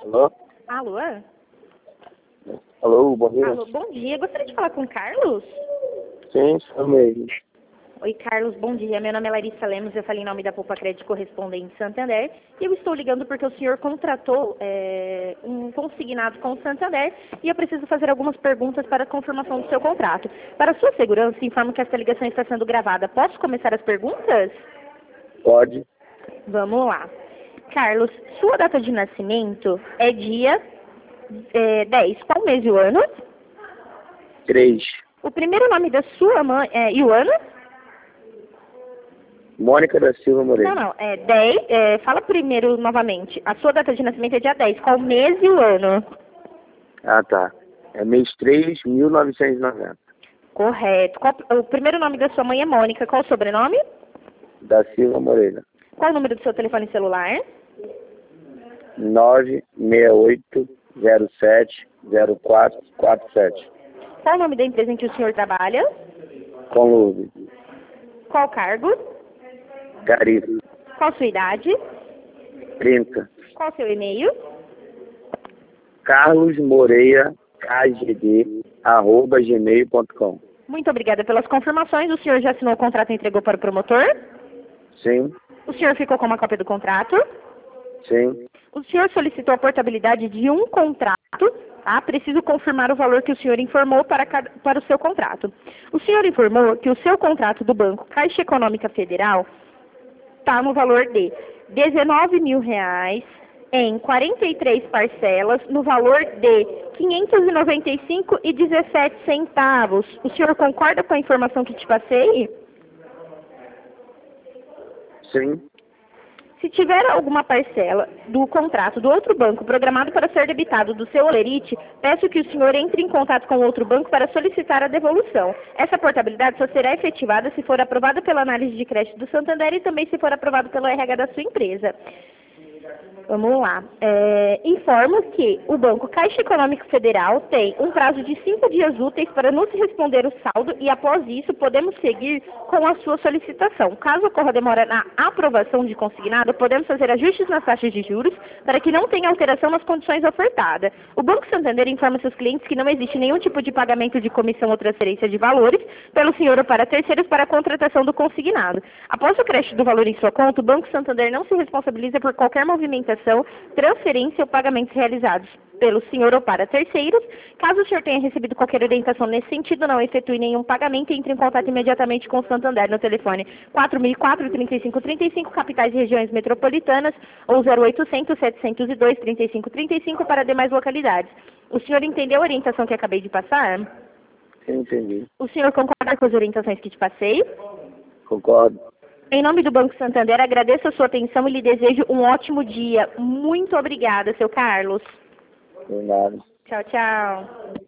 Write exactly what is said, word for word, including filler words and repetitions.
Alô? Alô? Alô, bom dia. Alô, bom dia. Gostaria de falar com o Carlos? Sim, sou mesmo. Oi, Carlos, bom dia. Meu nome é Larissa Lemos, eu falei em nome da Poupa Crédito Correspondente Santander e eu estou ligando porque o senhor contratou é, um consignado com o Santander e eu preciso fazer algumas perguntas para a confirmação do seu contrato. Para sua segurança, informo que esta ligação está sendo gravada. Posso começar as perguntas? Pode. Vamos lá. Carlos, sua data de nascimento é dia é, dez. Qual mês e o ano? Três. O primeiro nome da sua mãe é, e o ano? Mônica da Silva Moreira. Não, não. É dez. É, fala primeiro novamente. A sua data de nascimento é dia dez. Qual mês e o ano? Ah, tá. É mês três, mil novecentos e noventa. Correto. Qual, o primeiro nome da sua mãe é Mônica. Qual o sobrenome? Da Silva Moreira. Qual o número do seu telefone celular? nove seis oito zero sete zero quatro quatro sete. Qual o nome da empresa em que o senhor trabalha? Com Lube. Qual o cargo? Caribe. Qual a sua idade? trinta. Qual o seu e-mail? Carlos Moreira, K G D, arroba gmail ponto com. Muito obrigada pelas confirmações. O senhor já assinou o contrato e entregou para o promotor? Sim, O senhor ficou com uma cópia do contrato? sim, O senhor solicitou a portabilidade de um contrato, tá? Preciso confirmar o valor que o senhor informou para, cada, para o seu contrato. O senhor informou que o seu contrato do Banco Caixa Econômica Federal está no valor de dezenove mil reais em quarenta e três parcelas, no valor de quinhentos e noventa e cinco reais e dezessete centavos. O senhor concorda com a informação que te passei? sim. Se tiver alguma parcela do contrato do outro banco programado para ser debitado do seu Olerite, peço que o senhor entre em contato com o outro banco para solicitar a devolução. Essa portabilidade só será efetivada se for aprovada pela análise de crédito do Santander e também se for aprovado pelo R H da sua empresa. Vamos lá. É, informo que o Banco Caixa Econômico Federal tem um prazo de cinco dias úteis para nos responder o saldo e, após isso, podemos seguir com a sua solicitação. Caso ocorra demora na aprovação de consignado, podemos fazer ajustes nas taxas de juros para que não tenha alteração nas condições ofertadas. O Banco Santander informa seus clientes que não existe nenhum tipo de pagamento de comissão ou transferência de valores pelo senhor ou para terceiros para a contratação do consignado. Após o crédito do valor em sua conta, o Banco Santander não se responsabiliza por qualquer movimentação, transferência ou pagamentos realizados pelo senhor ou para terceiros. Caso o senhor tenha recebido qualquer orientação nesse sentido, não efetue nenhum pagamento e entre em contato imediatamente com o Santander no telefone quatro mil e quatro, trinta e cinco trinta e cinco, capitais e regiões metropolitanas, ou zero oitocentos, setecentos e dois, trinta e cinco trinta e cinco para demais localidades. O senhor entendeu a orientação que acabei de passar? Entendi. O senhor concorda com as orientações que te passei? Concordo. Em nome do Banco Santander, agradeço a sua atenção e lhe desejo um ótimo dia. Muito obrigada, seu Carlos. De nada. Tchau, tchau.